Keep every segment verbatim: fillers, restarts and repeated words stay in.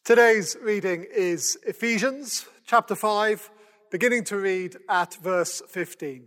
Today's reading is Ephesians chapter five, beginning to read at verse fifteen.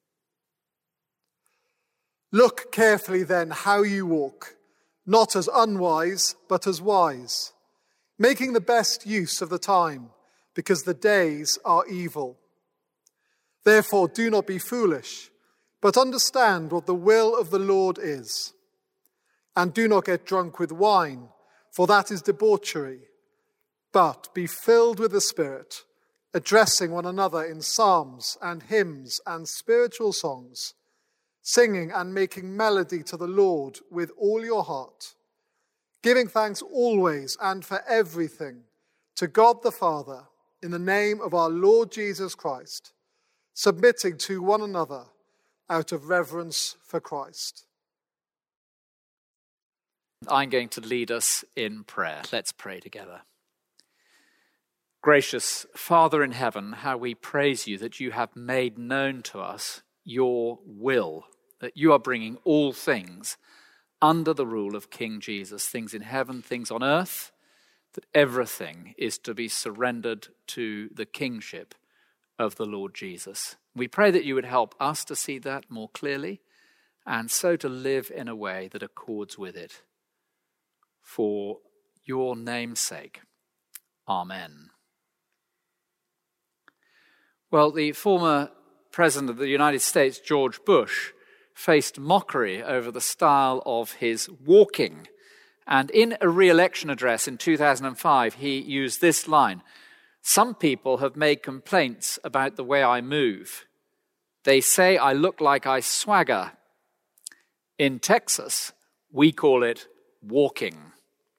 Look carefully then how you walk, not as unwise, but as wise, making the best use of the time, because the days are evil. Therefore do not be foolish, but understand what the will of the Lord is. And do not get drunk with wine, for that is debauchery, but be filled with the Spirit, addressing one another in psalms and hymns and spiritual songs, singing and making melody to the Lord with all your heart, giving thanks always and for everything to God the Father in the name of our Lord Jesus Christ, submitting to one another out of reverence for Christ. I'm going to lead us in prayer. Let's pray together. Gracious Father in heaven, how we praise you that you have made known to us your will, that you are bringing all things under the rule of King Jesus, things in heaven, things on earth, that everything is to be surrendered to the kingship of the Lord Jesus. We pray that you would help us to see that more clearly and so to live in a way that accords with it. For your name's sake. Amen. Well, the former President of the United States, George Bush, faced mockery over the style of his walking. And in a re-election address in two thousand five, he used this line: "Some people have made complaints about the way I move. They say I look like I swagger. In Texas, we call it walking."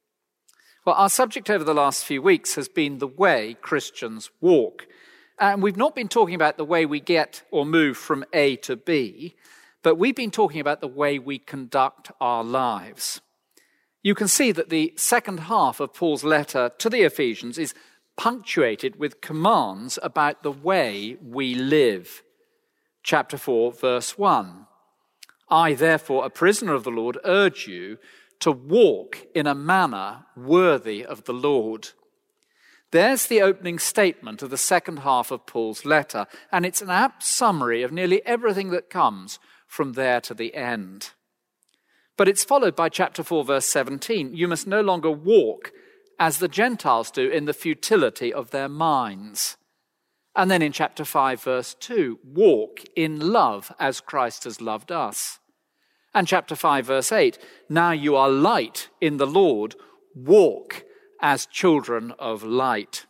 Well, our subject over the last few weeks has been the way Christians walk. And we've not been talking about the way we get or move from A to B, but we've been talking about the way we conduct our lives. You can see that the second half of Paul's letter to the Ephesians is punctuated with commands about the way we live. Chapter four, verse one. I, therefore, a prisoner of the Lord, urge you to walk in a manner worthy of the Lord. There's the opening statement of the second half of Paul's letter, and it's an apt summary of nearly everything that comes from there to the end. But it's followed by chapter four, verse seventeen. You must no longer walk as the Gentiles do in the futility of their minds. And then in chapter five, verse two, walk in love as Christ has loved us. And chapter five, verse eight, now you are light in the Lord, walk as children of light.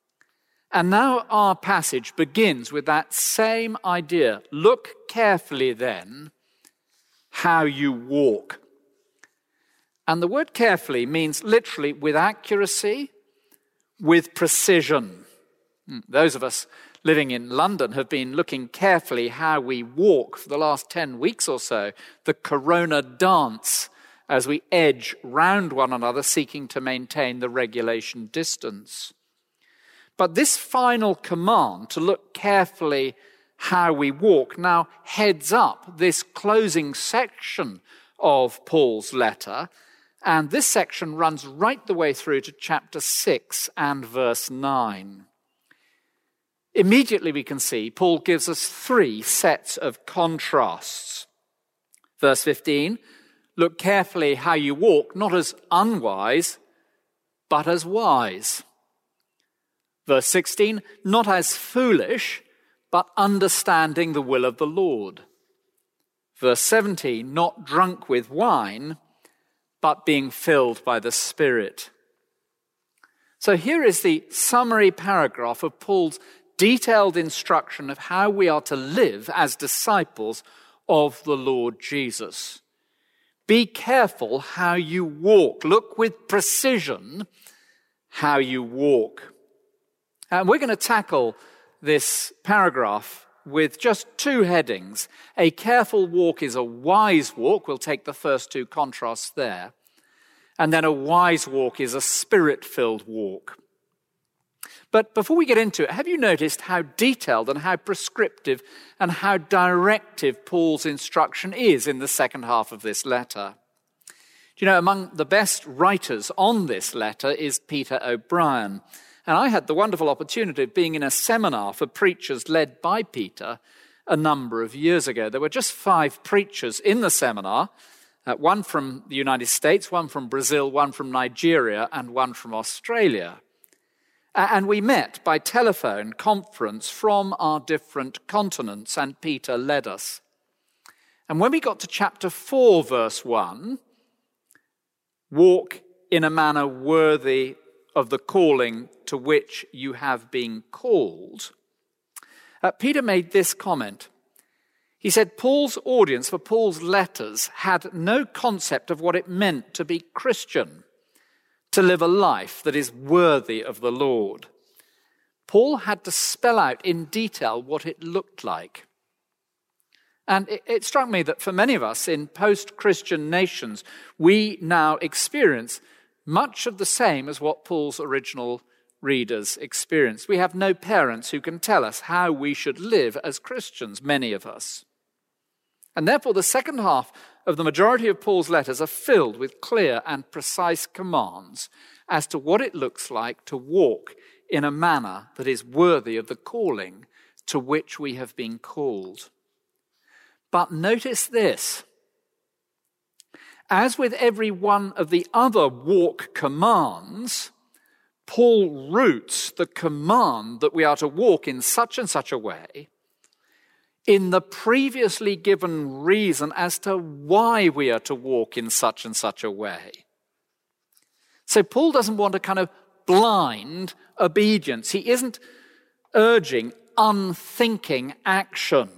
And now our passage begins with that same idea. Look carefully then how you walk. And the word carefully means literally with accuracy, with precision. Those of us living in London have been looking carefully how we walk for the last ten weeks or so, the Corona dance, as we edge round one another, seeking to maintain the regulation distance. But this final command to look carefully how we walk now heads up this closing section of Paul's letter, and this section runs right the way through to chapter six and verse nine. Immediately we can see Paul gives us three sets of contrasts. Verse fifteen, look carefully how you walk, not as unwise, but as wise. Verse sixteen, not as foolish, but understanding the will of the Lord. Verse seventeen, not drunk with wine, but being filled by the Spirit. So here is the summary paragraph of Paul's detailed instruction of how we are to live as disciples of the Lord Jesus. Be careful how you walk. Look with precision how you walk. And we're going to tackle this paragraph with just two headings. A careful walk is a wise walk. We'll take the first two contrasts there. And then a wise walk is a spirit-filled walk. But before we get into it, have you noticed how detailed and how prescriptive and how directive Paul's instruction is in the second half of this letter? Do you know, among the best writers on this letter is Peter O'Brien. And I had the wonderful opportunity of being in a seminar for preachers led by Peter a number of years ago. There were just five preachers in the seminar, uh, one from the United States, one from Brazil, one from Nigeria, and one from Australia. And we met by telephone conference from our different continents, and Peter led us. And when we got to chapter four, verse one, walk in a manner worthy of the calling to which you have been called, uh, Peter made this comment. He said Paul's audience for Paul's letters had no concept of what it meant to be Christian, to live a life that is worthy of the Lord. Paul had to spell out in detail what it looked like. And it, it struck me that for many of us in post-Christian nations, we now experience much of the same as what Paul's original readers experienced. We have no parents who can tell us how we should live as Christians, many of us. And therefore, the second half of the majority of Paul's letters are filled with clear and precise commands as to what it looks like to walk in a manner that is worthy of the calling to which we have been called. But notice this. As with every one of the other walk commands, Paul roots the command that we are to walk in such and such a way in the previously given reason as to why we are to walk in such and such a way. So Paul doesn't want a kind of blind obedience. He isn't urging unthinking action.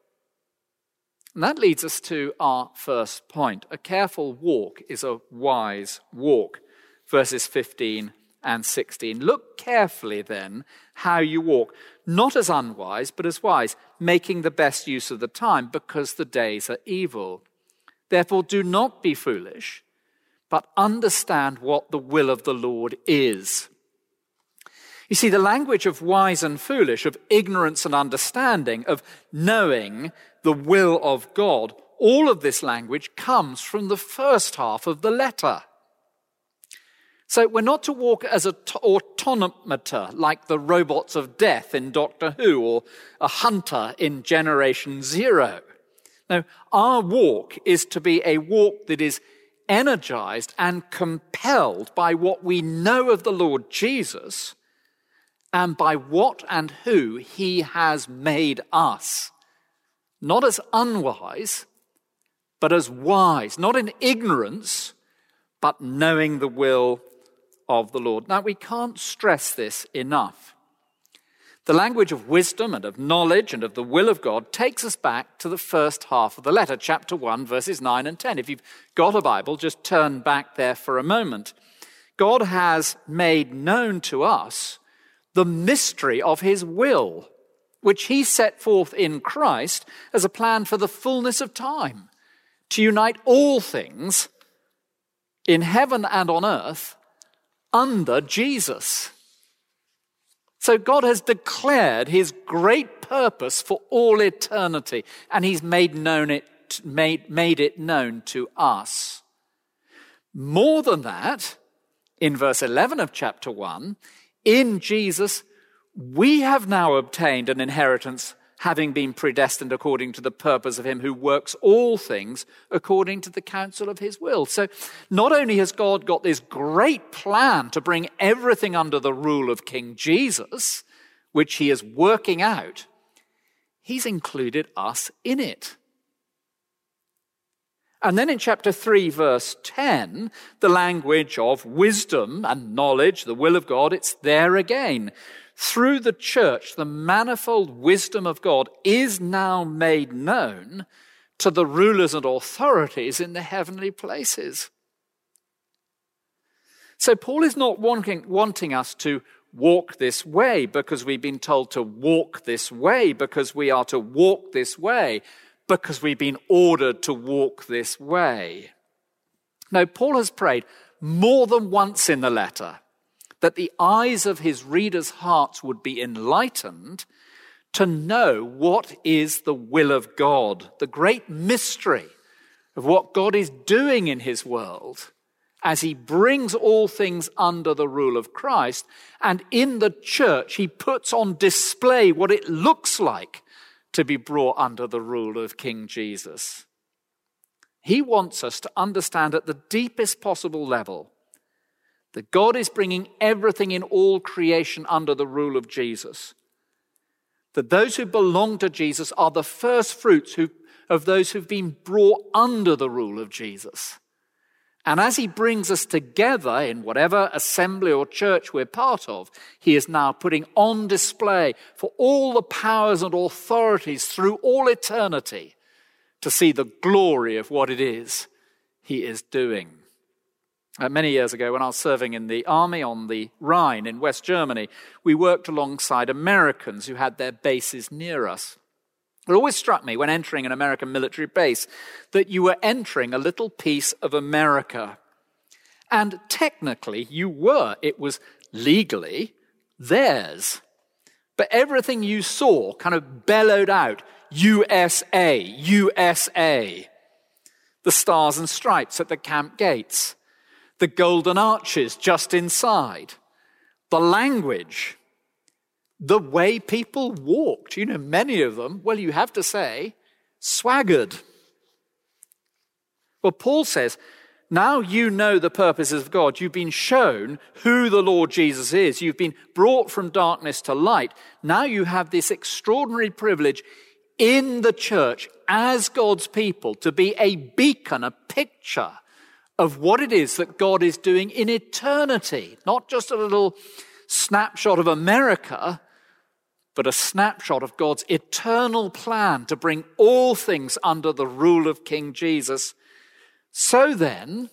And that leads us to our first point. A careful walk is a wise walk. Verses fifteen and sixteen. Look carefully then how you walk, not as unwise, but as wise, making the best use of the time, because the days are evil. Therefore do not be foolish, but understand what the will of the Lord is. You see, the language of wise and foolish, of ignorance and understanding, of knowing the will of God, all of this language comes from the first half of the letter. So we're not to walk as an automaton like the robots of death in Doctor Who or a hunter in Generation Zero. No, our walk is to be a walk that is energized and compelled by what we know of the Lord Jesus and by what and who he has made us. Not as unwise, but as wise. Not in ignorance, but knowing the will of the Lord. Now, we can't stress this enough. The language of wisdom and of knowledge and of the will of God takes us back to the first half of the letter, chapter one, verses nine and ten. If you've got a Bible, just turn back there for a moment. God has made known to us the mystery of his will, which he set forth in Christ as a plan for the fullness of time, to unite all things in heaven and on earth under Jesus. So God has declared his great purpose for all eternity, and he's made known it, made, made it known to us. More than that, in verse eleven of chapter one, in Jesus, we have now obtained an inheritance, having been predestined according to the purpose of him who works all things according to the counsel of his will. So not only has God got this great plan to bring everything under the rule of King Jesus, which he is working out, he's included us in it. And then in chapter three, verse ten, the language of wisdom and knowledge, the will of God, it's there again. Through the church, the manifold wisdom of God is now made known to the rulers and authorities in the heavenly places. So Paul is not wanting, wanting us to walk this way because we've been told to walk this way, because we are to walk this way, because we've been ordered to walk this way. No, Paul has prayed more than once in the letter that the eyes of his readers' hearts would be enlightened to know what is the will of God, the great mystery of what God is doing in his world as he brings all things under the rule of Christ. And in the church, he puts on display what it looks like to be brought under the rule of King Jesus. He wants us to understand at the deepest possible level that God is bringing everything in all creation under the rule of Jesus. That those who belong to Jesus are the first fruits who, of those who've been brought under the rule of Jesus. And as he brings us together in whatever assembly or church we're part of, he is now putting on display for all the powers and authorities through all eternity to see the glory of what it is he is doing. Uh, many years ago, when I was serving in the army on the Rhine in West Germany, we worked alongside Americans who had their bases near us. It always struck me when entering an American military base that you were entering a little piece of America. And technically you were. It was legally theirs. But everything you saw kind of bellowed out, U S A, U S A. The stars and stripes at the camp gates. The golden arches just inside. The language. The way people walked, you know, many of them, well, you have to say, swaggered. Well, Paul says, now you know the purposes of God. You've been shown who the Lord Jesus is. You've been brought from darkness to light. Now you have this extraordinary privilege in the church as God's people to be a beacon, a picture of what it is that God is doing in eternity. Not just a little snapshot of America, but a snapshot of God's eternal plan to bring all things under the rule of King Jesus. So then,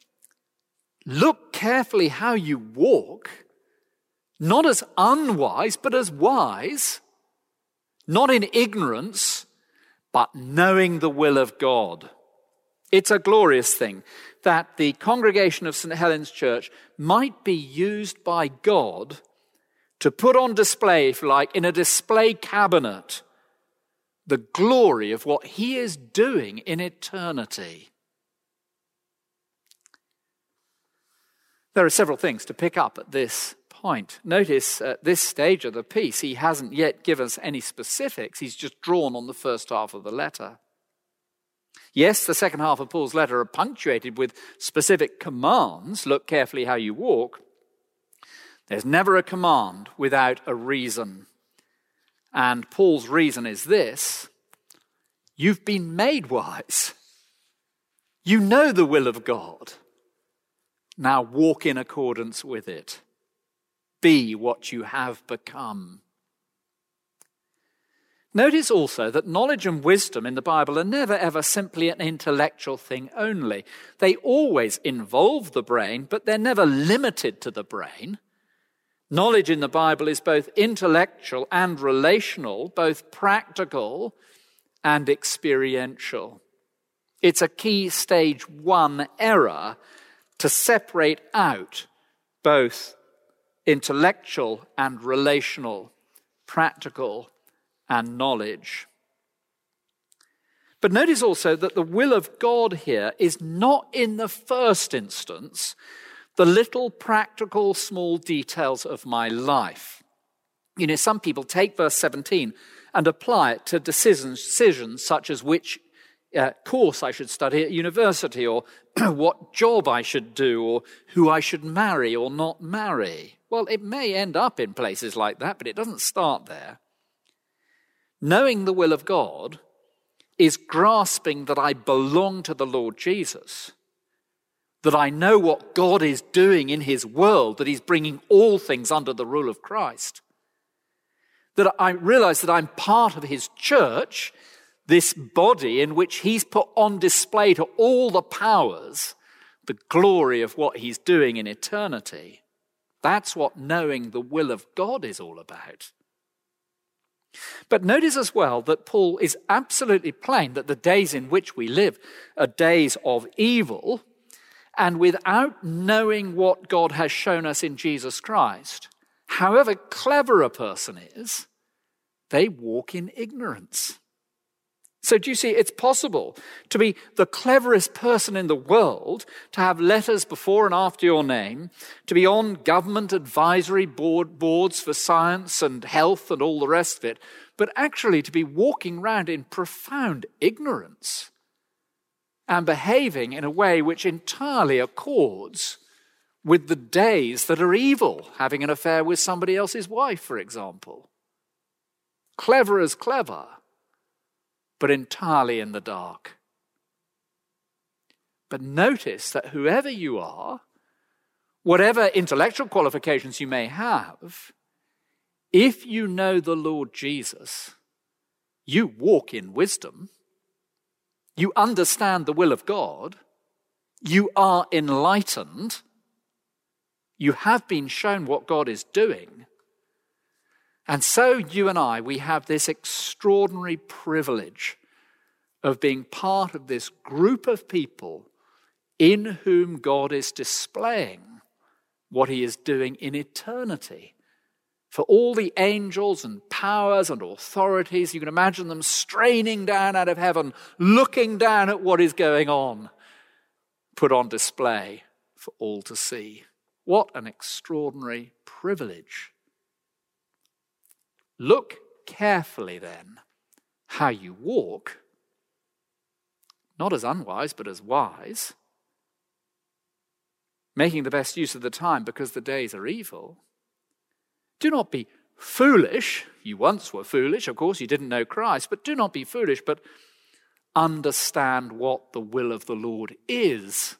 look carefully how you walk, not as unwise, but as wise, not in ignorance, but knowing the will of God. It's a glorious thing that the congregation of Saint Helen's Church might be used by God to put on display, if you like, in a display cabinet, the glory of what he is doing in eternity. There are several things to pick up at this point. Notice at this stage of the piece, he hasn't yet given us any specifics. He's just drawn on the first half of the letter. Yes, the second half of Paul's letter are punctuated with specific commands. Look carefully how you walk. There's never a command without a reason. And Paul's reason is this: you've been made wise. You know the will of God. Now walk in accordance with it. Be what you have become. Notice also that knowledge and wisdom in the Bible are never ever simply an intellectual thing only. They always involve the brain, but they're never limited to the brain. Knowledge in the Bible is both intellectual and relational, both practical and experiential. It's a key stage one error to separate out both intellectual and relational, practical and knowledge. But notice also that the will of God here is not in the first instance the little practical small details of my life. You know, some people take verse seventeen and apply it to decisions, decisions such as which uh, course I should study at university, or what job I should do, or who I should marry or not marry. Well, it may end up in places like that, but it doesn't start there. Knowing the will of God is grasping that I belong to the Lord Jesus, that I know what God is doing in his world, that he's bringing all things under the rule of Christ, that I realize that I'm part of his church, this body in which he's put on display to all the powers the glory of what he's doing in eternity. That's what knowing the will of God is all about. But notice as well that Paul is absolutely plain that the days in which we live are days of evil, and without knowing what God has shown us in Jesus Christ, however clever a person is, they walk in ignorance. So do you see, it's possible to be the cleverest person in the world, to have letters before and after your name, to be on government advisory board boards for science and health and all the rest of it, but actually to be walking around in profound ignorance and behaving in a way which entirely accords with the days that are evil, having an affair with somebody else's wife, for example. Clever as clever, but entirely in the dark. But notice that whoever you are, whatever intellectual qualifications you may have, if you know the Lord Jesus, you walk in wisdom, you understand the will of God, you are enlightened, you have been shown what God is doing. And so you and I, we have this extraordinary privilege of being part of this group of people in whom God is displaying what he is doing in eternity. For all the angels and powers and authorities, you can imagine them straining down out of heaven, looking down at what is going on, put on display for all to see. What an extraordinary privilege. Look carefully then how you walk, not as unwise, but as wise, making the best use of the time because the days are evil. Do not be foolish. You once were foolish, of course, you didn't know Christ, but do not be foolish, but understand what the will of the Lord is.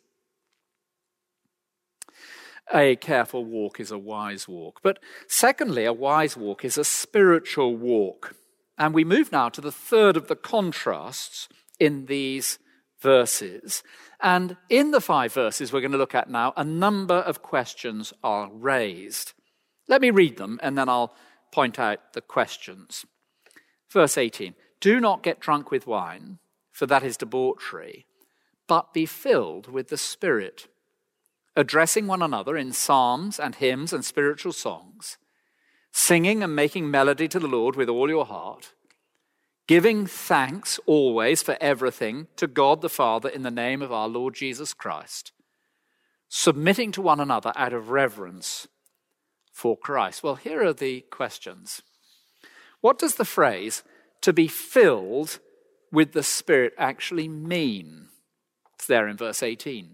A careful walk is a wise walk. But secondly, a wise walk is a spiritual walk. And we move now to the third of the contrasts in these verses. And in the five verses we're going to look at now, a number of questions are raised. Let me read them and then I'll point out the questions. Verse eighteen, do not get drunk with wine, for that is debauchery, but be filled with the Spirit, addressing one another in psalms and hymns and spiritual songs, singing and making melody to the Lord with all your heart, giving thanks always for everything to God the Father in the name of our Lord Jesus Christ, submitting to one another out of reverence for Christ. Well, here are the questions. What does the phrase, to be filled with the Spirit, actually mean? It's there in verse eighteen.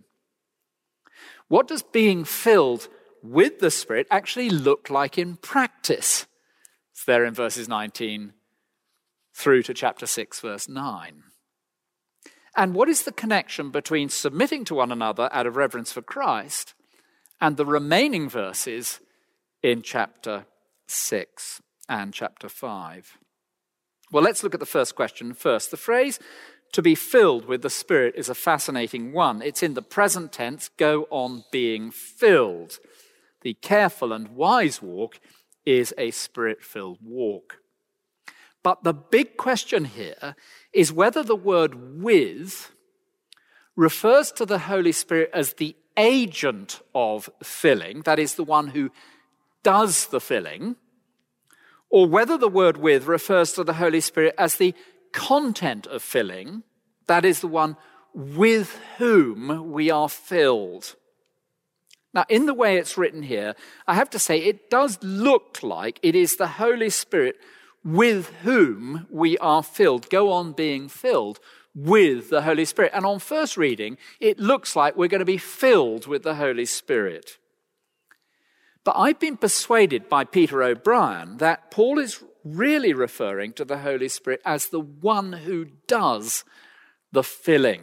What does being filled with the Spirit actually look like in practice? It's there in verses nineteen through to chapter six, verse nine. And what is the connection between submitting to one another out of reverence for Christ and the remaining verses in chapter six and chapter five? Well, let's look at the first question first. The phrase, to be filled with the Spirit, is a fascinating one. It's in the present tense, go on being filled. The careful and wise walk is a Spirit-filled walk. But the big question here is whether the word with refers to the Holy Spirit as the agent of filling, that is, the one who does the filling, or whether the word with refers to the Holy Spirit as the content of filling, that is, the one with whom we are filled. Now, in the way it's written here, I have to say it does look like it is the Holy Spirit with whom we are filled. Go on being filled with the Holy Spirit. And on first reading, it looks like we're going to be filled with the Holy Spirit. But I've been persuaded by Peter O'Brien that Paul is really referring to the Holy Spirit as the one who does the filling.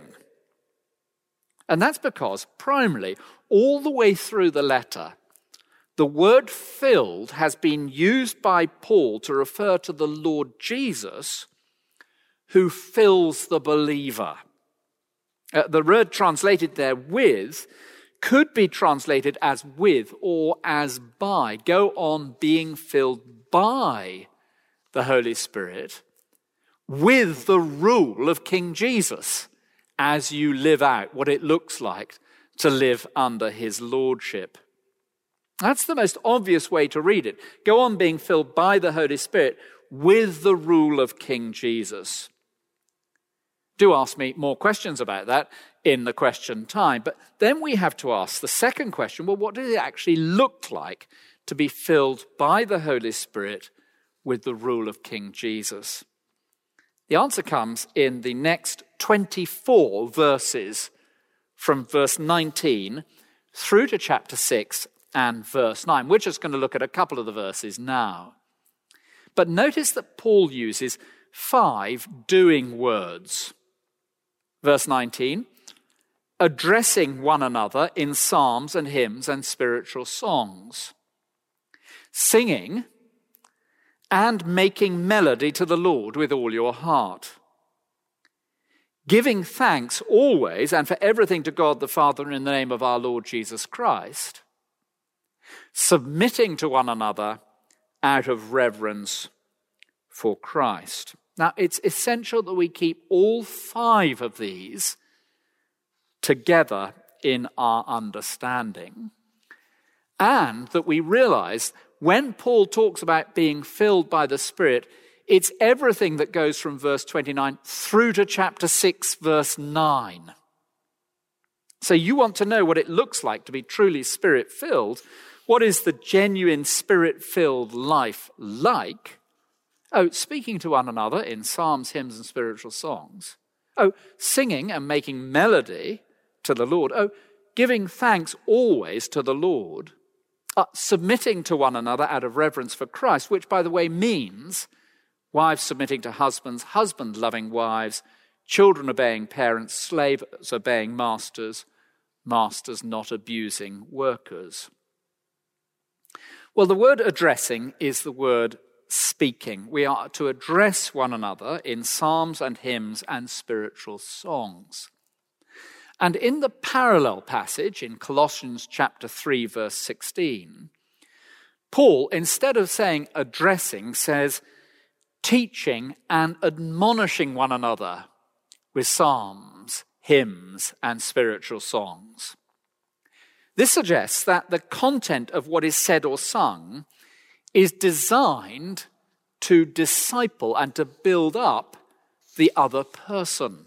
And that's because, primarily, all the way through the letter, the word filled has been used by Paul to refer to the Lord Jesus, who fills the believer. Uh, the word translated there with could be translated as with or as by. Go on being filled by the Holy Spirit with the rule of King Jesus as you live out what it looks like to live under his lordship. That's the most obvious way to read it. Go on being filled by the Holy Spirit with the rule of King Jesus. Do ask me more questions about that in the question time. But then we have to ask the second question, well, what does it actually look like to be filled by the Holy Spirit with the rule of King Jesus? The answer comes in the next twenty-four verses from verse nineteen through to chapter six and verse nine. We're just going to look at a couple of the verses now. But notice that Paul uses five doing words. Verse nineteen, addressing one another in psalms and hymns and spiritual songs, singing and making melody to the Lord with all your heart, giving thanks always and for everything to God the Father in the name of our Lord Jesus Christ, submitting to one another out of reverence for Christ. Now, it's essential that we keep all five of these together in our understanding, and that we realize when Paul talks about being filled by the Spirit, it's everything that goes from verse twenty-nine through to chapter six, verse nine. So you want to know what it looks like to be truly Spirit-filled. What is the genuine Spirit-filled life like? Oh, speaking to one another in psalms, hymns, and spiritual songs. Oh, singing and making melody to the Lord. Oh, giving thanks always to the Lord. Uh, submitting to one another out of reverence for Christ, which, by the way, means wives submitting to husbands, husbands loving wives, children obeying parents, slaves obeying masters, masters not abusing workers. Well, the word addressing is the word speaking. We are to address one another in psalms and hymns and spiritual songs. And in the parallel passage in Colossians chapter three, verse sixteen, Paul, instead of saying addressing, says teaching and admonishing one another with psalms, hymns, and spiritual songs. This suggests that the content of what is said or sung is designed to disciple and to build up the other person.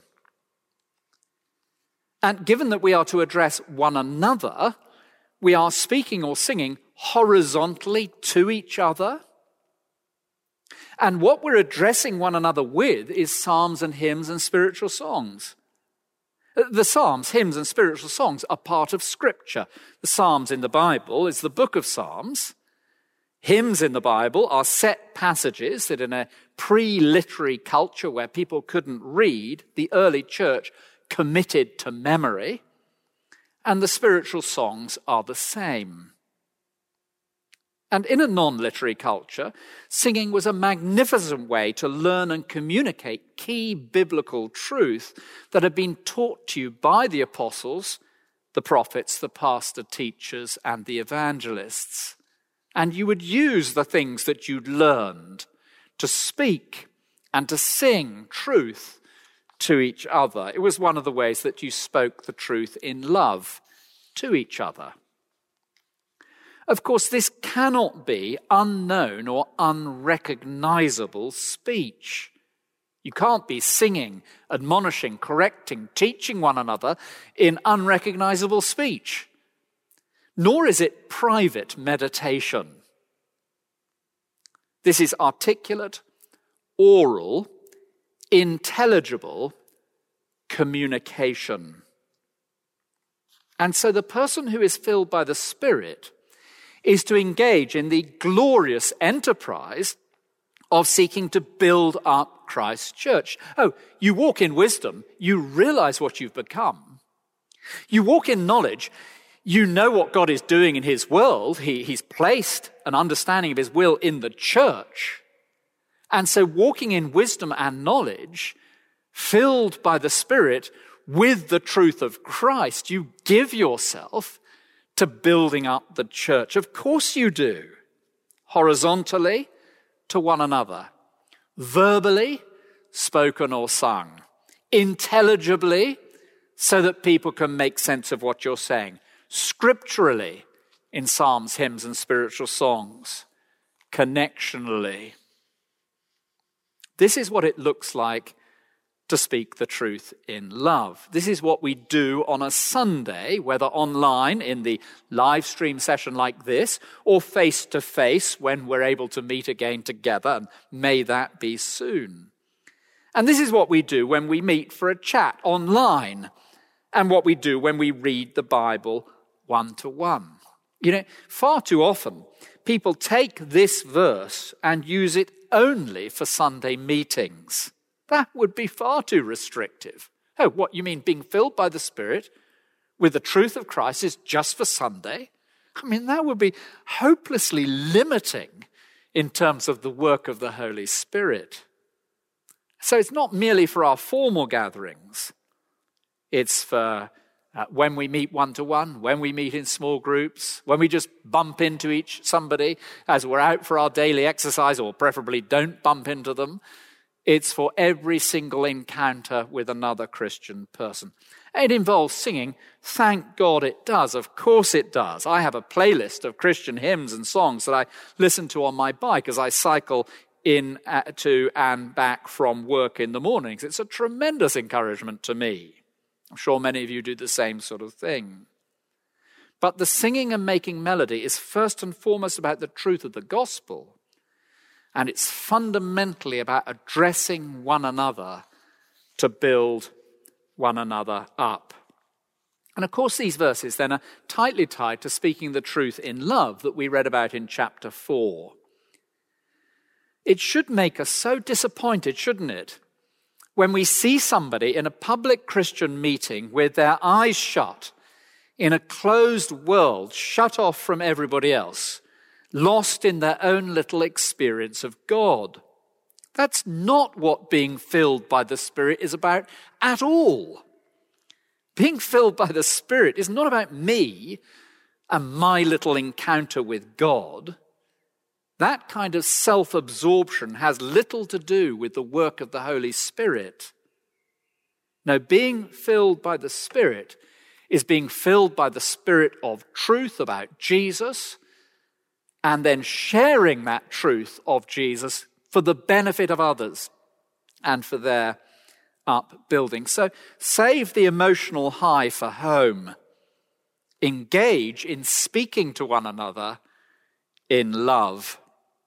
And given that we are to address one another, we are speaking or singing horizontally to each other. And what we're addressing one another with is psalms and hymns and spiritual songs. The psalms, hymns, and spiritual songs are part of Scripture. The Psalms in the Bible is the book of Psalms. Hymns in the Bible are set passages that in a pre-literary culture where people couldn't read, the early church committed to memory. And the spiritual songs are the same. And in a non-literary culture, singing was a magnificent way to learn and communicate key biblical truth that had been taught to you by the apostles, the prophets, the pastor teachers, and the evangelists. And you would use the things that you'd learned to speak and to sing truth to each other. It was one of the ways that you spoke the truth in love to each other. Of course, this cannot be unknown or unrecognizable speech. You can't be singing, admonishing, correcting, teaching one another in unrecognizable speech. Nor is it private meditation. This is articulate, oral, intelligible communication. And so the person who is filled by the Spirit is to engage in the glorious enterprise of seeking to build up Christ's church. Oh, you walk in wisdom, you realize what you've become. You walk in knowledge, you know what God is doing in his world. He, he's placed an understanding of his will in the church. And so walking in wisdom and knowledge, filled by the Spirit with the truth of Christ, you give yourself to building up the church. Of course you do. Horizontally to one another. Verbally, spoken or sung. Intelligibly, so that people can make sense of what you're saying. Scripturally, in psalms, hymns, and spiritual songs. Connectionally. This is what it looks like to speak the truth in love. This is what we do on a Sunday, whether online in the live stream session like this, or face-to-face when we're able to meet again together, and may that be soon. And this is what we do when we meet for a chat online, and what we do when we read the Bible one-to-one. You know, far too often, people take this verse and use it only for Sunday meetings. That would be far too restrictive. Oh, what, you mean being filled by the Spirit with the truth of Christ is just for Sunday? I mean, that would be hopelessly limiting in terms of the work of the Holy Spirit. So it's not merely for our formal gatherings. It's for uh, when we meet one-to-one, when we meet in small groups, when we just bump into each somebody as we're out for our daily exercise, or preferably don't bump into them. It's for every single encounter with another Christian person. It involves singing. Thank God it does. Of course it does. I have a playlist of Christian hymns and songs that I listen to on my bike as I cycle in uh, to and back from work in the mornings. It's a tremendous encouragement to me. I'm sure many of you do the same sort of thing. But the singing and making melody is first and foremost about the truth of the gospel. And it's fundamentally about addressing one another to build one another up. And of course, these verses then are tightly tied to speaking the truth in love that we read about in chapter four. It should make us so disappointed, shouldn't it, when we see somebody in a public Christian meeting with their eyes shut, in a closed world, shut off from everybody else, lost in their own little experience of God. That's not what being filled by the Spirit is about at all. Being filled by the Spirit is not about me and my little encounter with God. That kind of self-absorption has little to do with the work of the Holy Spirit. No, being filled by the Spirit is being filled by the Spirit of truth about Jesus, and then sharing that truth of Jesus for the benefit of others and for their upbuilding. So save the emotional high for home. Engage in speaking to one another in love.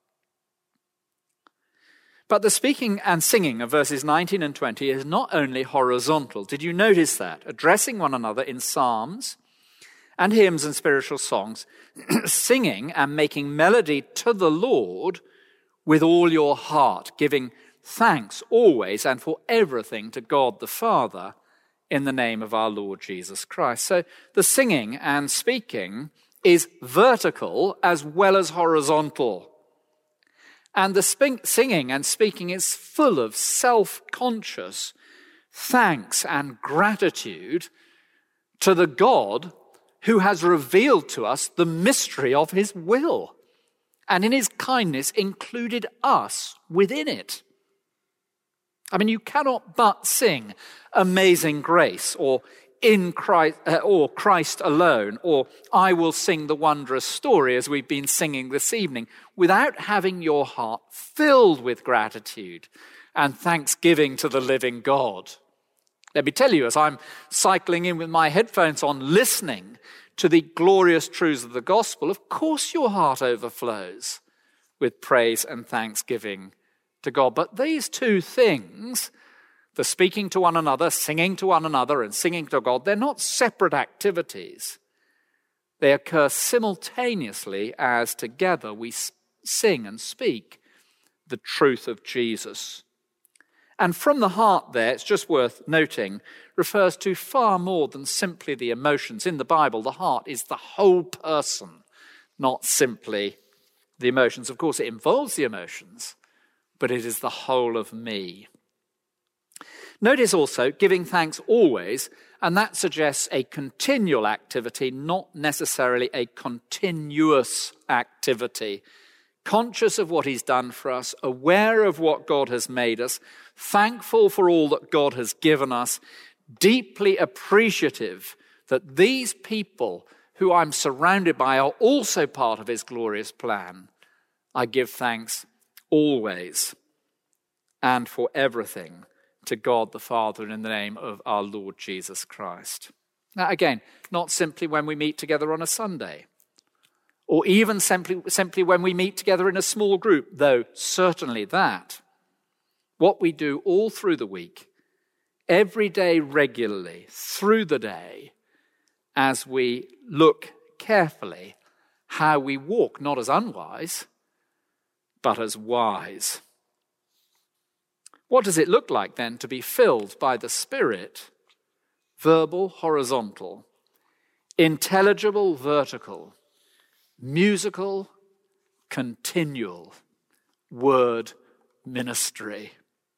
But the speaking and singing of verses nineteen and twenty is not only horizontal. Did you notice that? Addressing one another in psalms and hymns and spiritual songs, singing and making melody to the Lord with all your heart, giving thanks always and for everything to God the Father in the name of our Lord Jesus Christ. So the singing and speaking is vertical as well as horizontal. And the sp- singing and speaking is full of self-conscious thanks and gratitude to the God who has revealed to us the mystery of his will, and in his kindness included us within it. I mean, you cannot but sing Amazing Grace, or in Christ, uh, or Christ Alone, or I Will Sing the Wondrous Story, as we've been singing this evening, without having your heart filled with gratitude and thanksgiving to the living God. Let me tell you, as I'm cycling in with my headphones on, listening to the glorious truths of the gospel, of course your heart overflows with praise and thanksgiving to God. But these two things, the speaking to one another, singing to one another, and singing to God, they're not separate activities. They occur simultaneously as together we sing and speak the truth of Jesus. And from the heart there, it's just worth noting, refers to far more than simply the emotions. In the Bible, the heart is the whole person, not simply the emotions. Of course, it involves the emotions, but it is the whole of me. Notice also, giving thanks always, and that suggests a continual activity, not necessarily a continuous activity. Conscious of what he's done for us, aware of what God has made us, thankful for all that God has given us, deeply appreciative that these people who I'm surrounded by are also part of his glorious plan. I give thanks always and for everything to God the Father and in the name of our Lord Jesus Christ. Now, again, not simply when we meet together on a Sunday, or even simply, simply when we meet together in a small group, though certainly that. What we do all through the week, every day regularly, through the day, as we look carefully how we walk, not as unwise, but as wise. What does it look like then to be filled by the Spirit? Verbal, horizontal, intelligible, vertical, musical, continual, word ministry.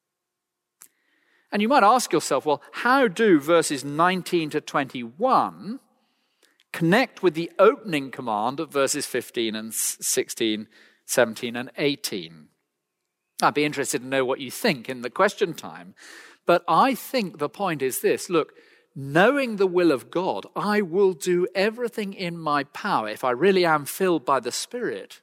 And you might ask yourself, well, how do verses nineteen to twenty-one connect with the opening command of verses fifteen and sixteen, seventeen and eighteen? I'd be interested to know what you think in the question time. But I think the point is this. Look, knowing the will of God, I will do everything in my power, if I really am filled by the Spirit,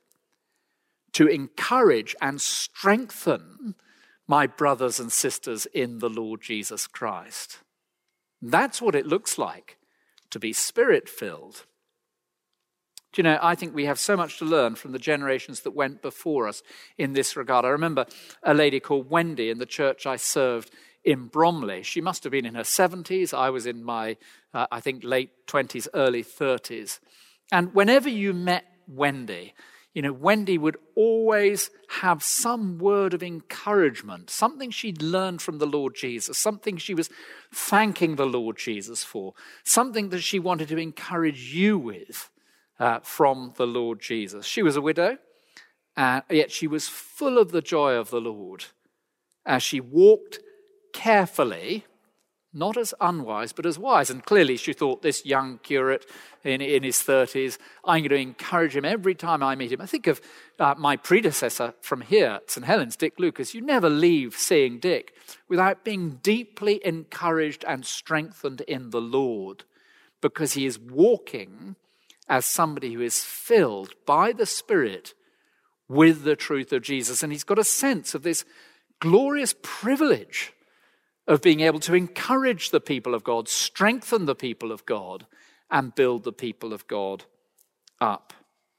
to encourage and strengthen my brothers and sisters in the Lord Jesus Christ. That's what it looks like to be Spirit-filled. Do you know, I think we have so much to learn from the generations that went before us in this regard. I remember a lady called Wendy in the church I served in Bromley. She must have been in her seventies. I was in my, uh, I think, late twenties, early thirties. And whenever you met Wendy, you know, Wendy would always have some word of encouragement, something she'd learned from the Lord Jesus, something she was thanking the Lord Jesus for, something that she wanted to encourage you with uh, from the Lord Jesus. She was a widow, uh, yet she was full of the joy of the Lord as she walked carefully, not as unwise, but as wise. And clearly she thought, this young curate in, in his thirties, I'm going to encourage him every time I meet him. I think of uh, my predecessor from here at St Helens, Dick Lucas. You never leave seeing Dick without being deeply encouraged and strengthened in the Lord, because he is walking as somebody who is filled by the Spirit with the truth of Jesus. And he's got a sense of this glorious privilege of being able to encourage the people of God, strengthen the people of God, and build the people of God up.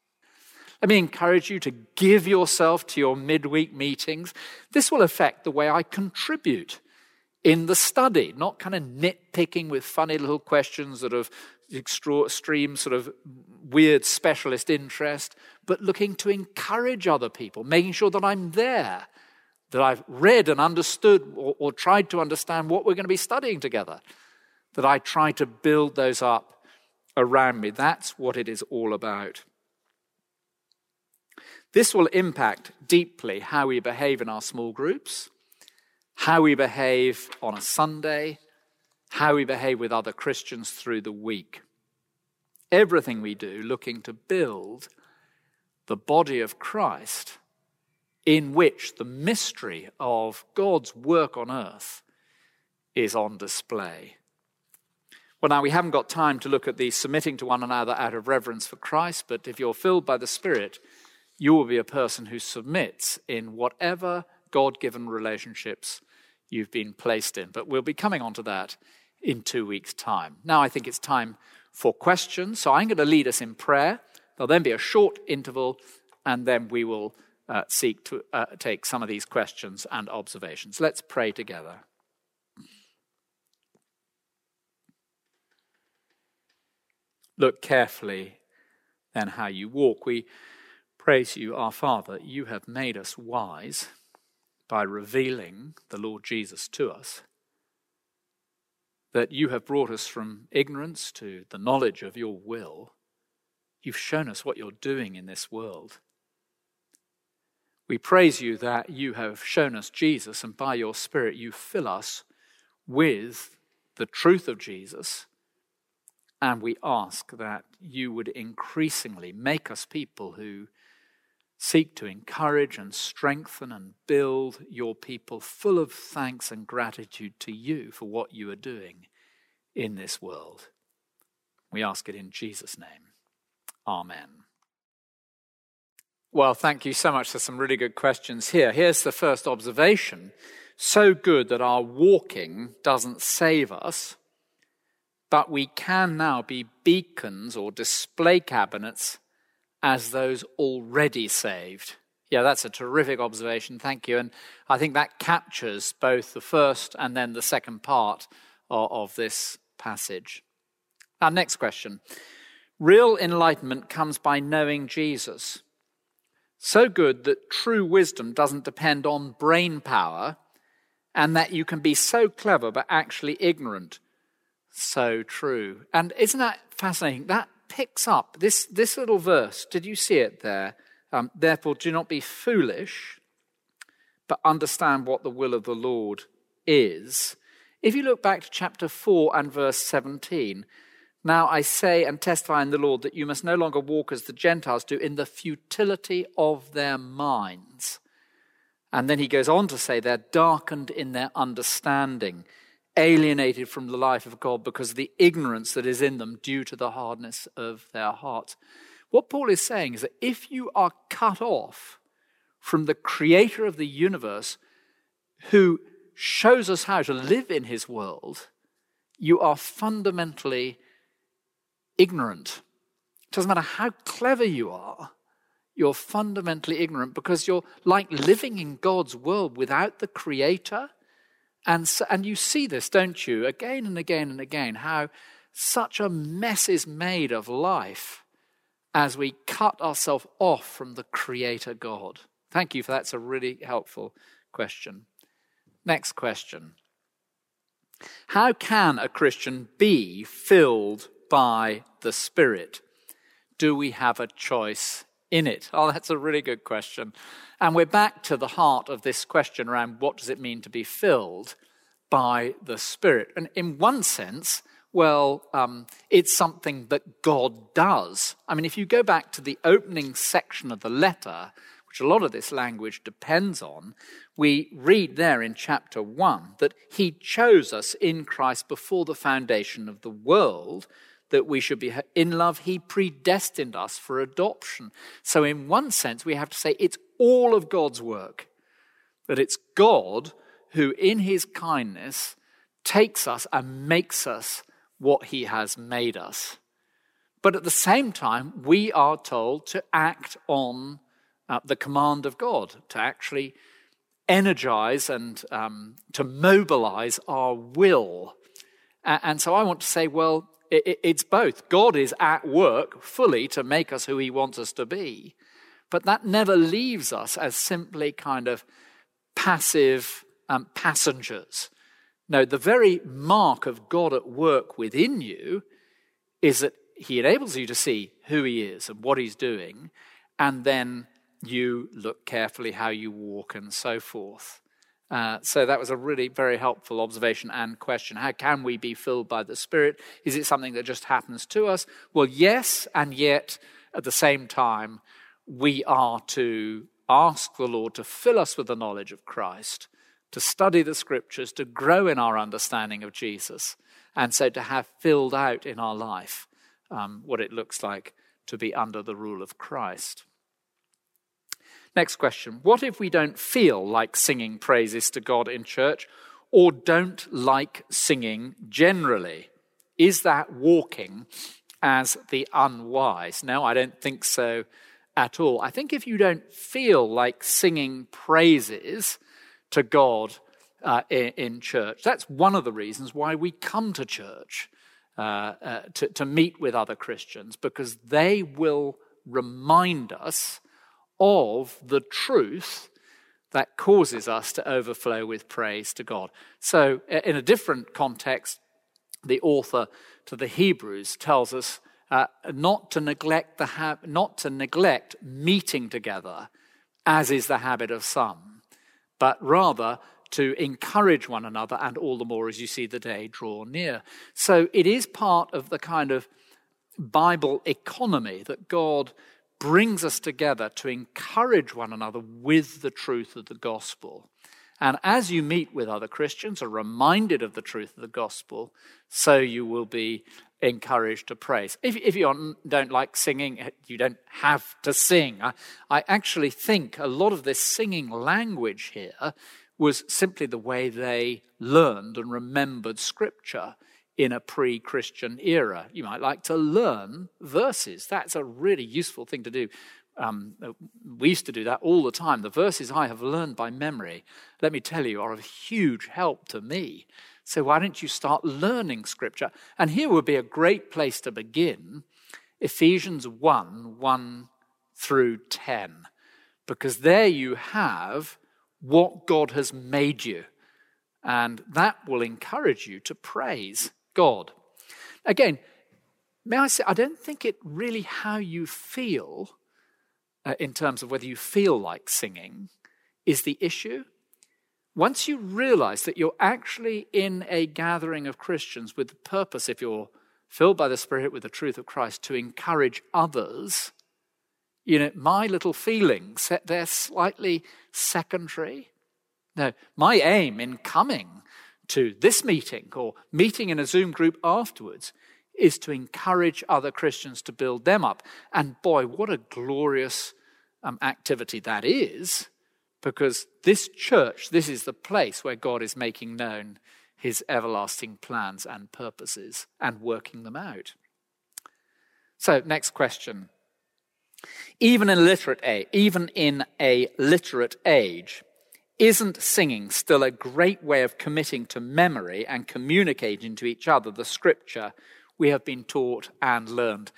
Let me encourage you to give yourself to your midweek meetings. This will affect the way I contribute in the study, not kind of nitpicking with funny little questions that have extreme sort of weird specialist interest, but looking to encourage other people, making sure that I'm there, that I've read and understood or, or tried to understand what we're going to be studying together, that I try to build those up around me. That's what it is all about. This will impact deeply how we behave in our small groups, how we behave on a Sunday, how we behave with other Christians through the week. Everything we do looking to build the body of Christ, in which the mystery of God's work on earth is on display. Well, now, we haven't got time to look at the submitting to one another out of reverence for Christ, but if you're filled by the Spirit, you will be a person who submits in whatever God-given relationships you've been placed in. But we'll be coming on to that in two weeks' time. Now I think it's time for questions, so I'm going to lead us in prayer. There'll then be a short interval, and then we will Uh, seek to uh, take some of these questions and observations. Let's pray together. Look carefully then how you walk. We praise you, our Father. You have made us wise by revealing the Lord Jesus to us, that you have brought us from ignorance to the knowledge of your will. You've shown us what you're doing in this world. We praise you that you have shown us Jesus, and by your Spirit you fill us with the truth of Jesus. And we ask that you would increasingly make us people who seek to encourage and strengthen and build your people, full of thanks and gratitude to you for what you are doing in this world. We ask it in Jesus' name. Amen. Well, thank you so much for some really good questions here. Here's the first observation. so good that our walking doesn't save us, but we can now be beacons or display cabinets as those already saved. Yeah, that's a terrific observation. Thank you. And I think that captures both the first and then the second part of, of this passage. Our next question. Real enlightenment comes by knowing Jesus. So good that true wisdom doesn't depend on brain power, and that you can be so clever but actually ignorant. So true. And isn't that fascinating? That picks up this, this little verse. Did you see it there? Um, Therefore, do not be foolish, but understand what the will of the Lord is. If you look back to chapter four and verse seventeen, now I say and testify in the Lord that you must no longer walk as the Gentiles do in the futility of their minds. And then he goes on to say they're darkened in their understanding, alienated from the life of God because of the ignorance that is in them due to the hardness of their hearts. What Paul is saying is that if you are cut off from the creator of the universe who shows us how to live in his world, you are fundamentally ignorant. It doesn't matter how clever you are, you're fundamentally ignorant because you're like living in God's world without the creator. And, so, and you see this, don't you, again and again and again, how such a mess is made of life as we cut ourselves off from the Creator God. Thank you for that. That's a really helpful question. Next question. How can a Christian be filled by the Spirit? Do we have a choice in it? Oh, that's a really good question. And we're back to the heart of this question around what does it mean to be filled by the Spirit? And in one sense, well, um, it's something that God does. I mean, if you go back to the opening section of the letter, which a lot of this language depends on, we read there in chapter one that he chose us in Christ before the foundation of the world, that we should be in love. He predestined us for adoption. So in one sense, we have to say it's all of God's work, that it's God who in his kindness takes us and makes us what he has made us. But at the same time, we are told to act on uh, the command of God, to actually energize and um, to mobilize our will. And, and so I want to say, well, it, it's both. God is at work fully to make us who he wants us to be. But that never leaves us as simply kind of passive um, passengers. No, the very mark of God at work within you is that he enables you to see who he is and what he's doing, and then you look carefully how you walk and so forth. Uh, so that was a really very helpful observation and question. How can we be filled by the Spirit? Is it something that just happens to us? Well, yes, and yet at the same time, we are to ask the Lord to fill us with the knowledge of Christ, to study the scriptures, to grow in our understanding of Jesus, and so to have filled out in our life um, what it looks like to be under the rule of Christ. Next question. What if we don't feel like singing praises to God in church or don't like singing generally? Is that walking as the unwise? No, I don't think so at all. I think if you don't feel like singing praises to God uh, in, in church, that's one of the reasons why we come to church, uh, uh, to, to meet with other Christians, because they will remind us of the truth that causes us to overflow with praise to God. So in a different context, the author to the Hebrews tells us uh, not to neglect the ha- not to neglect meeting together, as is the habit of some, but rather to encourage one another, and all the more as you see the day draw near. So it is part of the kind of Bible economy that God brings us together to encourage one another with the truth of the gospel. And as you meet with other Christians, are reminded of the truth of the gospel, so you will be encouraged to praise. If, if you don't like singing, you don't have to sing. I, I actually think a lot of this singing language here was simply the way they learned and remembered Scripture in a pre-Christian era. You might like to learn verses. That's a really useful thing to do. Um, we used to do that all the time. The verses I have learned by memory, let me tell you, are of huge help to me. So why don't you start learning Scripture? And here would be a great place to begin, Ephesians one, one through ten. Because there you have what God has made you. And that will encourage you to praise God. Again, may I say, I don't think it really how you feel uh, in terms of whether you feel like singing is the issue. Once you realize that you're actually in a gathering of Christians with the purpose, if you're filled by the Spirit with the truth of Christ, to encourage others, you know, my little feelings, they're slightly secondary. No, my aim in coming to this meeting or meeting in a Zoom group afterwards is to encourage other Christians to build them up. And boy, what a glorious um, activity that is, because this church, this is the place where God is making known his everlasting plans and purposes and working them out. So, next question. Even in a literate age, even in a literate age, isn't singing still a great way of committing to memory and communicating to each other the Scripture we have been taught and learned?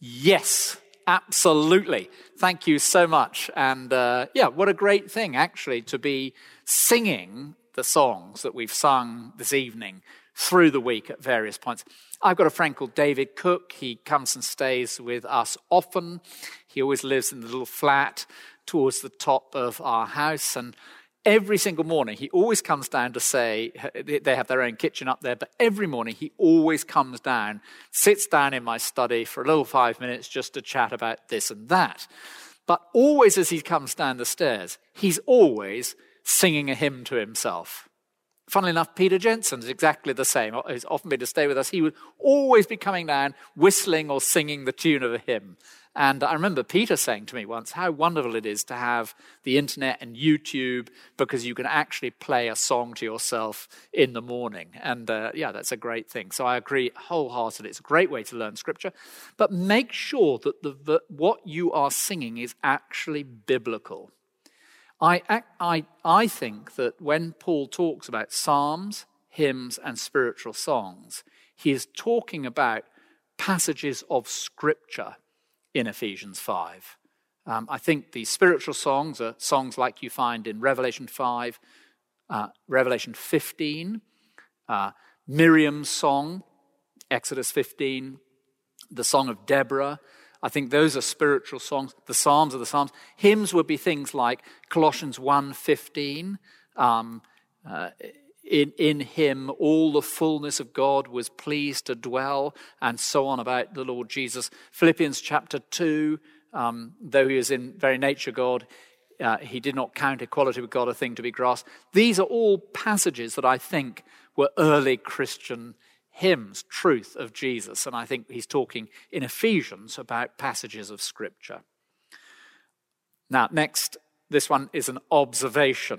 Yes, absolutely. Thank you so much. And uh, yeah, what a great thing actually to be singing the songs that we've sung this evening through the week at various points. I've got a friend called David Cook. He comes and stays with us often. He always lives in the little flat towards the top of our house. And every single morning, he always comes down to say, they have their own kitchen up there, but every morning he always comes down, sits down in my study for a little five minutes just to chat about this and that. But always as he comes down the stairs, he's always singing a hymn to himself. Funnily enough, Peter Jensen is exactly the same. He's often been to stay with us. He would always be coming down, whistling or singing the tune of a hymn. And I remember Peter saying to me once how wonderful it is to have the internet and YouTube, because you can actually play a song to yourself in the morning. And uh, yeah, that's a great thing. So I agree wholeheartedly. It's a great way to learn Scripture. But make sure that the what you are singing is actually biblical. I, I, I think that when Paul talks about psalms, hymns, and spiritual songs, he is talking about passages of Scripture in Ephesians five. Um, I think the spiritual songs are songs like you find in Revelation five, uh, Revelation fifteen, uh, Miriam's song, Exodus fifteen, the Song of Deborah. I think those are spiritual songs. The Psalms are the Psalms. Hymns would be things like Colossians one fifteen. Um, uh, in, in him, all the fullness of God was pleased to dwell, and so on about the Lord Jesus. Philippians chapter two, um, though he is in very nature God, uh, he did not count equality with God a thing to be grasped. These are all passages that I think were early Christian hymns, truth of Jesus. And I think he's talking in Ephesians about passages of Scripture. Now, next, this one is an observation.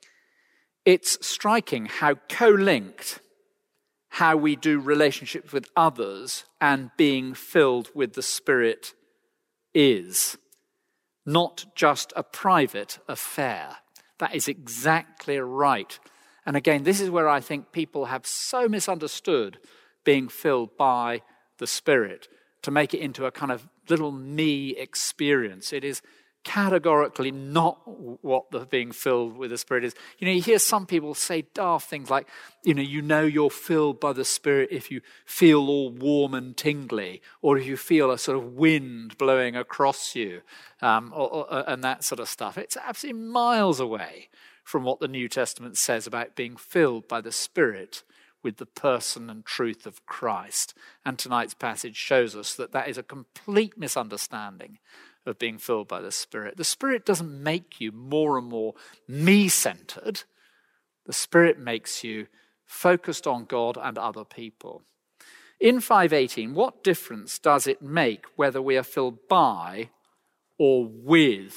It's striking how co-linked how we do relationships with others and being filled with the Spirit is. Not just a private affair. That is exactly right. And again, this is where I think people have so misunderstood being filled by the Spirit to make it into a kind of little me experience. It is categorically not what the being filled with the Spirit is. You know, you hear some people say daft things like, you know, you know you're filled by the Spirit if you feel all warm and tingly, or if you feel a sort of wind blowing across you, um, or, or, and that sort of stuff. It's absolutely miles away from what the New Testament says about being filled by the Spirit with the person and truth of Christ. And tonight's passage shows us that that is a complete misunderstanding of being filled by the Spirit. The Spirit doesn't make you more and more me-centered. The Spirit makes you focused on God and other people. In five eighteen, what difference does it make whether we are filled by or with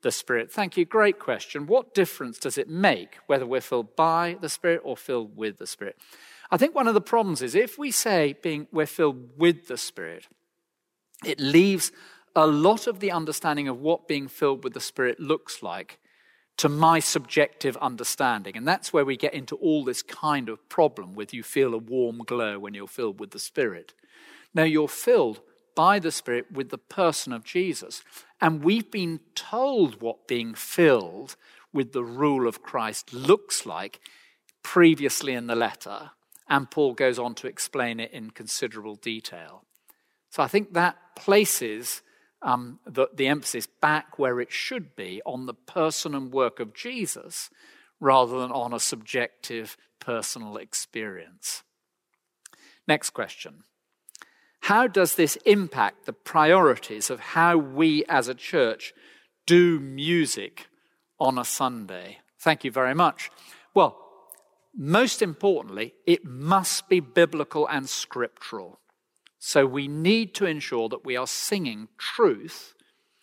the Spirit? Thank you. Great question. What difference does it make whether we're filled by the Spirit or filled with the Spirit? I think one of the problems is if we say being we're filled with the Spirit, it leaves a lot of the understanding of what being filled with the Spirit looks like to my subjective understanding. And that's where we get into all this kind of problem with you feel a warm glow when you're filled with the Spirit. No, you're filled by the Spirit with the person of Jesus. And we've been told what being filled with the rule of Christ looks like previously in the letter. And Paul goes on to explain it in considerable detail. So I think that places um, the, the emphasis back where it should be on the person and work of Jesus rather than on a subjective personal experience. Next question. How does this impact the priorities of how we as a church do music on a Sunday? Thank you very much. Well, most importantly, it must be biblical and scriptural. So we need to ensure that we are singing truth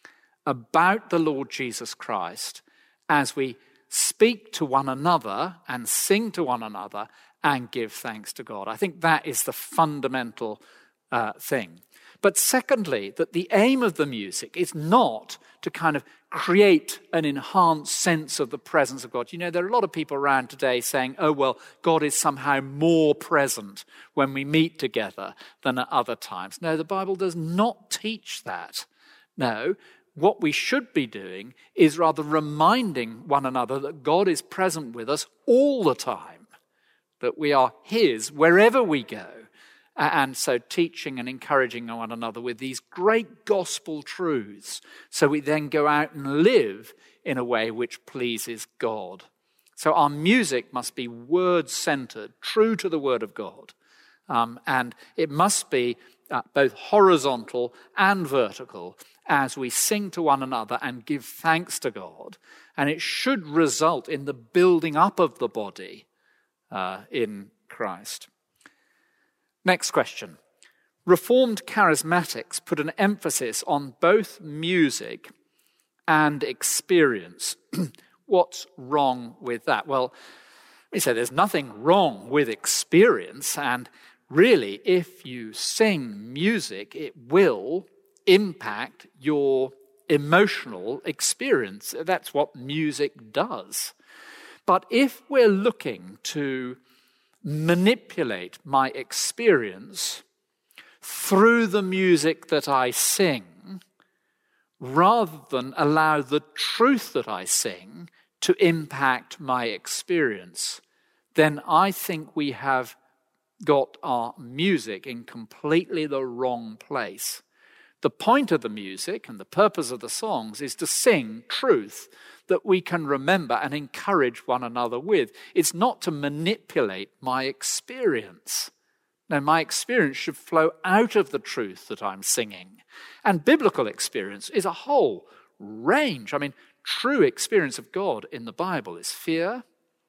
about the Lord Jesus Christ as we speak to one another and sing to one another and give thanks to God. I think that is the fundamental uh, thing. But secondly, that the aim of the music is not to kind of create an enhanced sense of the presence of God. You know, there are a lot of people around today saying, oh, well, God is somehow more present when we meet together than at other times. No, the Bible does not teach that. No, what we should be doing is rather reminding one another that God is present with us all the time, that we are his wherever we go. And so teaching and encouraging one another with these great gospel truths so we then go out and live in a way which pleases God. So our music must be word-centered, true to the word of God. Um, and it must be uh, both horizontal and vertical as we sing to one another and give thanks to God. And it should result in the building up of the body uh, in Christ. Next question. Reformed charismatics put an emphasis on both music and experience. What's wrong with that? Well, we say there's nothing wrong with experience, and really, if you sing music, it will impact your emotional experience. That's what music does. But if we're looking to manipulate my experience through the music that I sing, rather than allow the truth that I sing to impact my experience, then I think we have got our music in completely the wrong place. The point of the music and the purpose of the songs is to sing truth that we can remember and encourage one another with. It's not to manipulate my experience. No, my experience should flow out of the truth that I'm singing. And biblical experience is a whole range. I mean, true experience of God in the Bible is fear,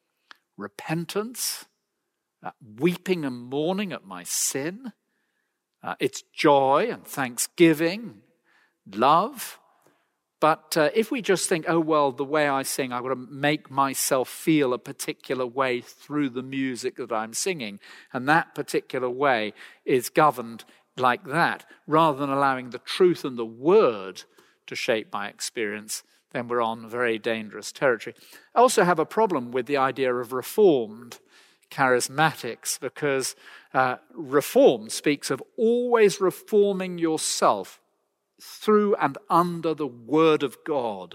repentance, uh, weeping and mourning at my sin. Uh, it's joy and thanksgiving, love. But uh, if we just think, oh, well, the way I sing, I've got to make myself feel a particular way through the music that I'm singing, and that particular way is governed like that, rather than allowing the truth and the word to shape my experience, then we're on very dangerous territory. I also have a problem with the idea of reformed charismatics, because uh, reform speaks of always reforming yourself through and under the word of God.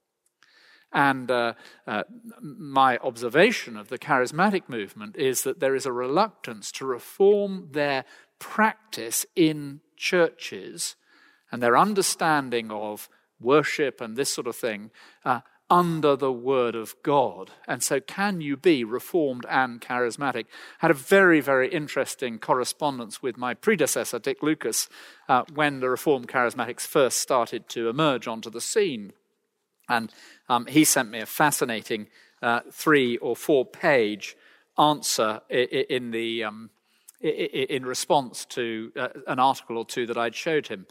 And uh, uh, my observation of the charismatic movement is that there is a reluctance to reform their practice in churches and their understanding of worship and this sort of thing uh, under the word of God. And so can you be reformed and charismatic? I had a very, very interesting correspondence with my predecessor, Dick Lucas, uh, when the Reformed charismatics first started to emerge onto the scene. And um, he sent me a fascinating uh, three or four page answer in the um, in response to uh, an article or two that I'd showed him.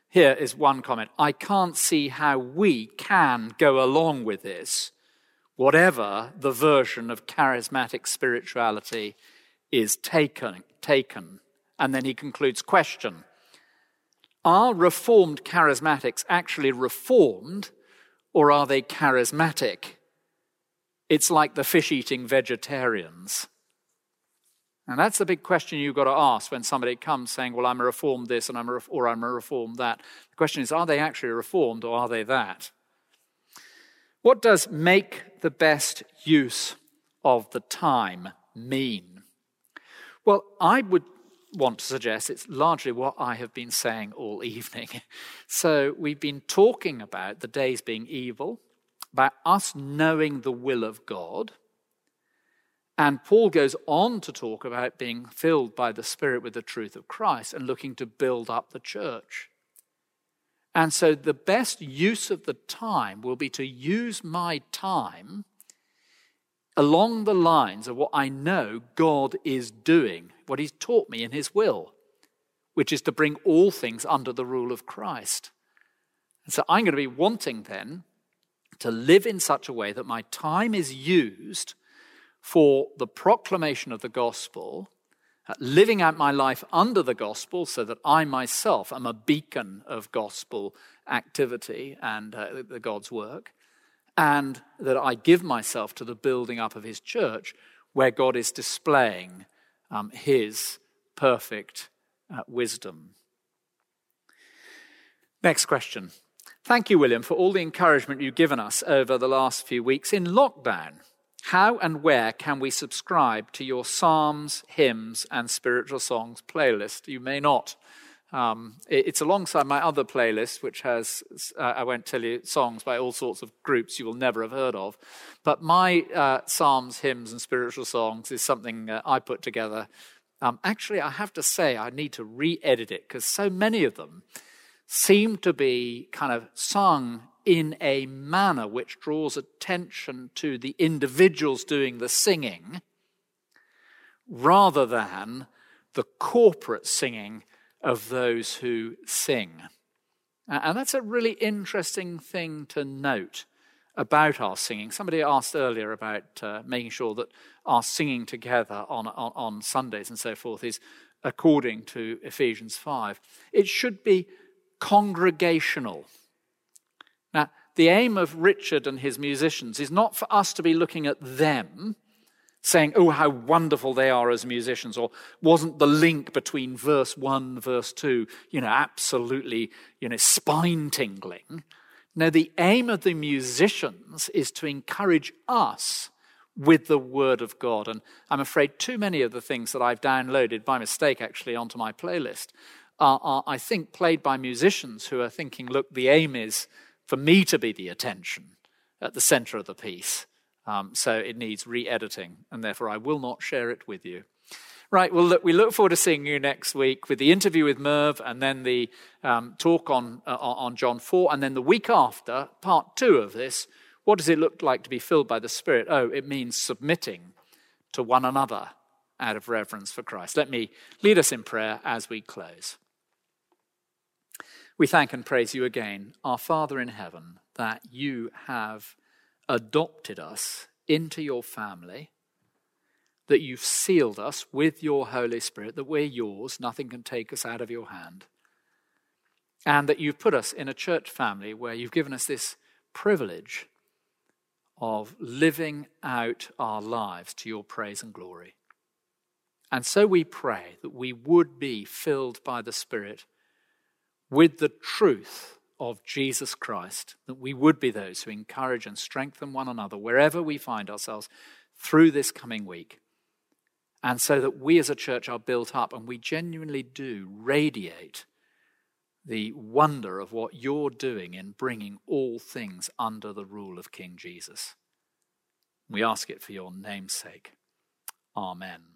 Here is one comment. I can't see how we can go along with this, whatever the version of charismatic spirituality is taken. taken. And then he concludes, question, are Reformed charismatics actually reformed, or are they charismatic? It's like the fish-eating vegetarians. And that's the big question you've got to ask when somebody comes saying, well, I'm a reformed this and I'm a, or I'm a reformed that. The question is, are they actually reformed or are they that? What does make the best use of the time mean? Well, I would want to suggest it's largely what I have been saying all evening. So we've been talking about the days being evil, about us knowing the will of God. And Paul goes on to talk about being filled by the Spirit with the truth of Christ and looking to build up the church. And so the best use of the time will be to use my time along the lines of what I know God is doing, what he's taught me in his will, which is to bring all things under the rule of Christ. And so I'm going to be wanting then to live in such a way that my time is used for the proclamation of the gospel, uh, living out my life under the gospel so that I myself am a beacon of gospel activity and uh, the God's work, and that I give myself to the building up of his church where God is displaying um, his perfect uh, wisdom. Next question. Thank you, William, for all the encouragement you've given us over the last few weeks in lockdown. How and where can we subscribe to your psalms, hymns, and spiritual songs playlist? You may not. Um, it's alongside my other playlist, which has, uh, I won't tell you, songs by all sorts of groups you will never have heard of. But my uh, psalms, hymns, and spiritual songs is something uh, I put together. Um, actually, I have to say I need to re-edit it because so many of them seem to be kind of sung in a manner which draws attention to the individuals doing the singing rather than the corporate singing of those who sing. And that's a really interesting thing to note about our singing. Somebody asked earlier about uh, making sure that our singing together on, on, on Sundays and so forth is according to Ephesians five. It should be congregational. Now, the aim of Richard and his musicians is not for us to be looking at them, saying, oh, how wonderful they are as musicians, or wasn't the link between verse one, verse two, you know, absolutely, you know, spine-tingling. No, the aim of the musicians is to encourage us with the word of God. And I'm afraid too many of the things that I've downloaded by mistake, actually, onto my playlist are, are I think, played by musicians who are thinking, look, the aim is for me to be the attention at the center of the piece. Um, so it needs re-editing, and therefore I will not share it with you. Right, well, look, we look forward to seeing you next week with the interview with Merv and then the um, talk on, uh, on John four, and then the week after, part two of this, what does it look like to be filled by the Spirit? Oh, it means submitting to one another out of reverence for Christ. Let me lead us in prayer as we close. We thank and praise you again, our Father in heaven, that you have adopted us into your family, that you've sealed us with your Holy Spirit, that we're yours, nothing can take us out of your hand, and that you've put us in a church family where you've given us this privilege of living out our lives to your praise and glory. And so we pray that we would be filled by the Spirit with the truth of Jesus Christ, that we would be those who encourage and strengthen one another wherever we find ourselves through this coming week. And so that we as a church are built up and we genuinely do radiate the wonder of what you're doing in bringing all things under the rule of King Jesus. We ask it for your name's sake. Amen.